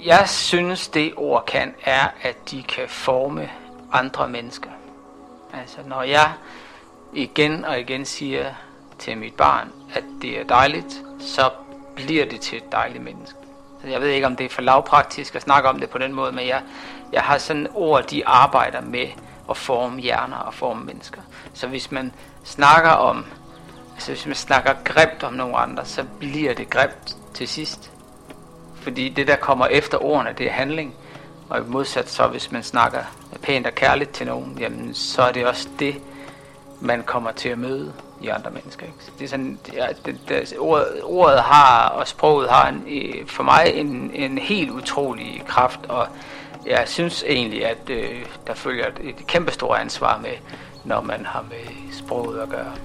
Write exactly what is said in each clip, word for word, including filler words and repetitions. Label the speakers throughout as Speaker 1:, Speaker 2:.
Speaker 1: jeg synes, det ord kan, er, at de kan forme andre mennesker. Altså, når jeg igen og igen siger til mit barn, at det er dejligt, så bliver det til et dejligt menneske. Så jeg ved ikke, om det er for lavpraktisk at snakke om det på den måde, men jeg, jeg har sådan ord, de arbejder med at forme hjerner og forme mennesker. Så hvis man snakker om, altså hvis man snakker grimt om nogle andre, så bliver det grimt til sidst. Fordi det, der kommer efter ordene, det er handling. Og modsat så, hvis man snakker pænt og kærligt til nogen, jamen, så er det også det, man kommer til at møde i andre mennesker. Ikke? Så det er sådan, ja, det, det, ordet, ordet har, og sproget har en, for mig en, en helt utrolig kraft, og jeg synes egentlig, at øh, der følger et, et kæmpestort ansvar med, når man har med sproget at gøre.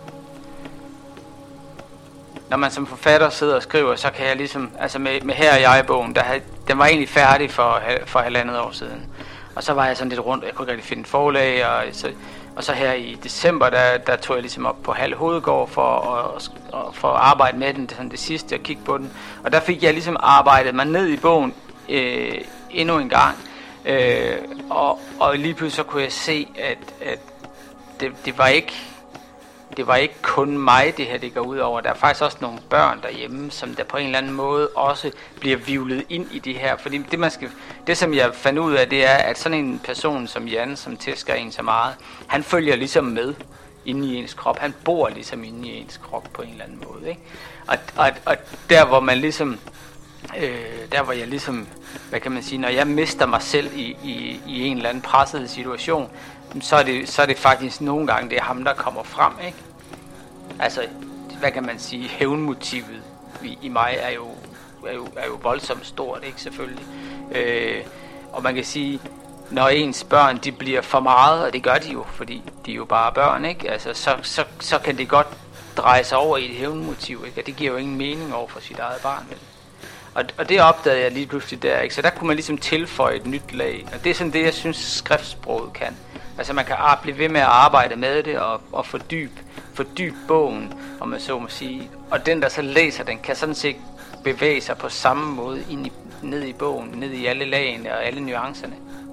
Speaker 1: Når man som forfatter sidder og skriver, så kan jeg ligesom, altså med, med Her er jeg-bogen, der havde, den var egentlig færdig for, for halvandet år siden. Og så var jeg sådan lidt rundt, jeg kunne ikke rigtig finde et forlag, og så, og så her i december, der, der tog jeg ligesom op på Halv Hovedgård for at, for at arbejde med den, det, sådan det sidste, og kigge på den. Og der fik jeg ligesom arbejdet mig ned i bogen øh, endnu en gang. Øh, og, og lige pludselig så kunne jeg se, at, at det, det var ikke... Det var ikke kun mig, det her det går ud over. Der er faktisk også nogle børn derhjemme, som der på en eller anden måde også bliver hvirvlet ind i det her. Fordi det, man skal, det som jeg fandt ud af, det er, at sådan en person som Jan, som tæsker en så meget, han følger ligesom med inde i ens krop. Han bor ligesom inde i ens krop på en eller anden måde. Ikke? Og, og, og der hvor man ligesom, øh, der hvor jeg ligesom, hvad kan man sige, når jeg mister mig selv i, i, i en eller anden presset situation, så er, det, så er det faktisk nogle gange, det er ham, der kommer frem, ikke? Altså, hvad kan man sige, hævnmotivet i, i mig er jo, er, jo, er jo voldsomt stort, ikke, selvfølgelig. Øh, og man kan sige, når ens børn, de bliver for meget, og det gør de jo, fordi de er jo bare børn, ikke? Altså, så, så, så kan det godt dreje sig over i et hævnmotiv, ikke? Og det giver jo ingen mening over for sit eget barn, vel? Og, og det opdagede jeg lige pludselig der, ikke? Så der kunne man ligesom tilføje et nyt lag, og det er sådan det, jeg synes, skriftsproget kan. Altså man kan blive ved med at arbejde med det og, og fordybe, fordybe bogen, om man så må sige. Og den, der så læser den, kan sådan set bevæge sig på samme måde ind i, ned i bogen, ned i alle lagene og alle nuancerne.